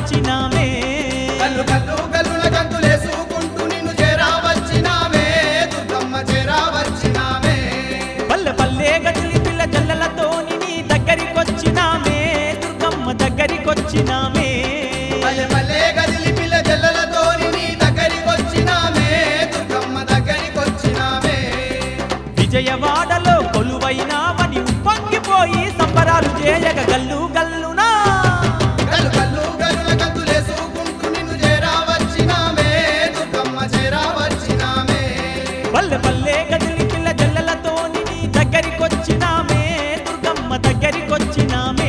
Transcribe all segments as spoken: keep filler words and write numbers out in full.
వచ్చినామే గల్లు గల్లు గల్లున గంతులేసుకుంటూ నిన్ను చేరా వచ్చినామే దుర్గమ్మ చేరా వచ్చినామే పల్లె పల్లె గదిలి పిల్ల జల్లలతోని నీ దగ్గరికొచ్చినామే దుర్గమ్మ దగ్గరికొచ్చినామే పల్లె పల్లె గదిలి పిల్ల జల్లలతోని నీ దగ్గరికొచ్చినామే దుర్గమ్మ దగ్గరికొచ్చినామే విజయవాడలో కొలువైనావని ఉప్పొంగిపోయి సంబరాలు చేయగ గల్లు గల్లునా గల్లు గల్లు గల్లున గంతులేసుకుంటూ నిన్ను చేరా వచ్చినామే దుర్గమ్మ చేరా వచ్చినామే పల్లె పల్లె గదిలి పిల్ల జల్లలతోని నీ దగ్గరికొచ్చినామే దుర్గమ్మ దగ్గరికొచ్చినామే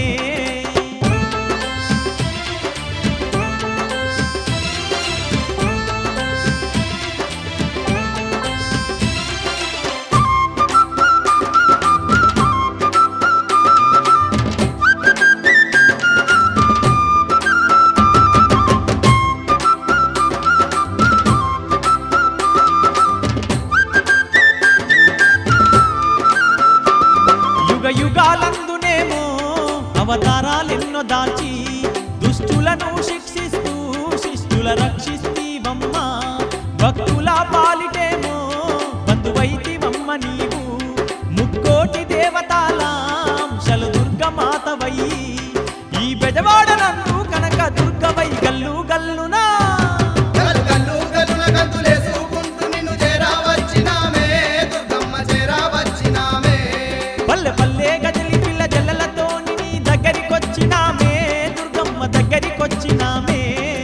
యుగ యుగాలందునేమో అవతారాలెన్నో దాల్చి దుష్టులను శిక్షిస్తూ శిష్టుల రక్షిస్తీవమ్మ భక్తుల పాలిటేమో బంధువైతివమ్మ నీవు ముక్కోటి దేవతాలాంశలు దుర్గమాతవై ఈ బెజవాడనందు కనక దుర్గవై గల్లు గల్లునా గల్లు గల్లు గల్లున గంతులేసుకుంటూ నిన్ను చేరా వచ్చినామే దుర్గమ్మ చేరా వచ్చినామే పల్లె పల్లె గదిలి పిల్ల జల్లలతోని నీ దగ్గరికొచ్చినామే దుర్గమ్మ దగ్గరికొచ్చినామే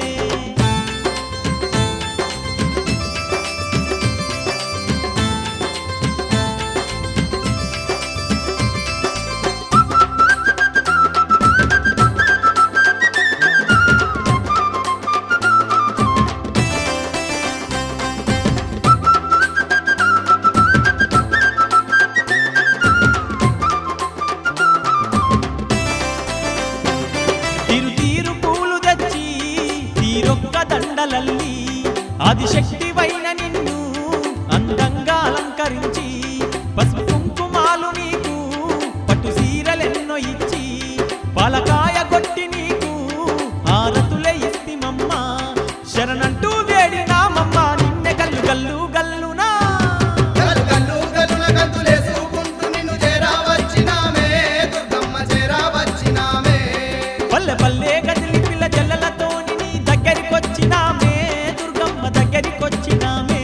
తీరు తీరు పూలు తెచ్చి తీరొక్క దండలల్లి ఆదిశక్తివైన నిన్ను అందంగా అలంకరించి పసుపు కుంకుమాలు నీకు పట్టు సీరలెన్నో ఇచ్చి పాలకాయ కొట్టి నీకు హారతులే ఇస్తిమమ్మ శరణంటూ వేడినామమ్మ నిన్నె గల్లు గల్లు గల్లునా గల్లు గల్లు గల్లున గంతులేసుకుంటూ నిన్ను చేరా వచ్చినామే దుర్గమ్మ చేరా వచ్చినామే పల్లె పల్లె గదిలి పిల్ల జల్లలతోని నీ దగ్గరికొచ్చినామే దుర్గమ్మ దగ్గరికొచ్చినామే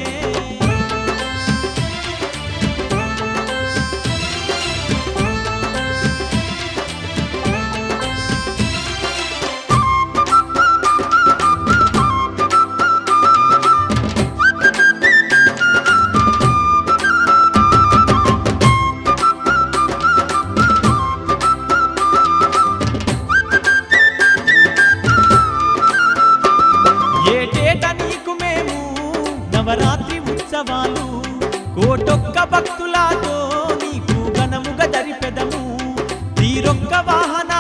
ఏటేట నీకు మేము నవరాత్రి ఉత్సవాలు కోటొక్క భక్తులతో నీకు ఘనముగా జరిపెదము తీరొక్క వాహన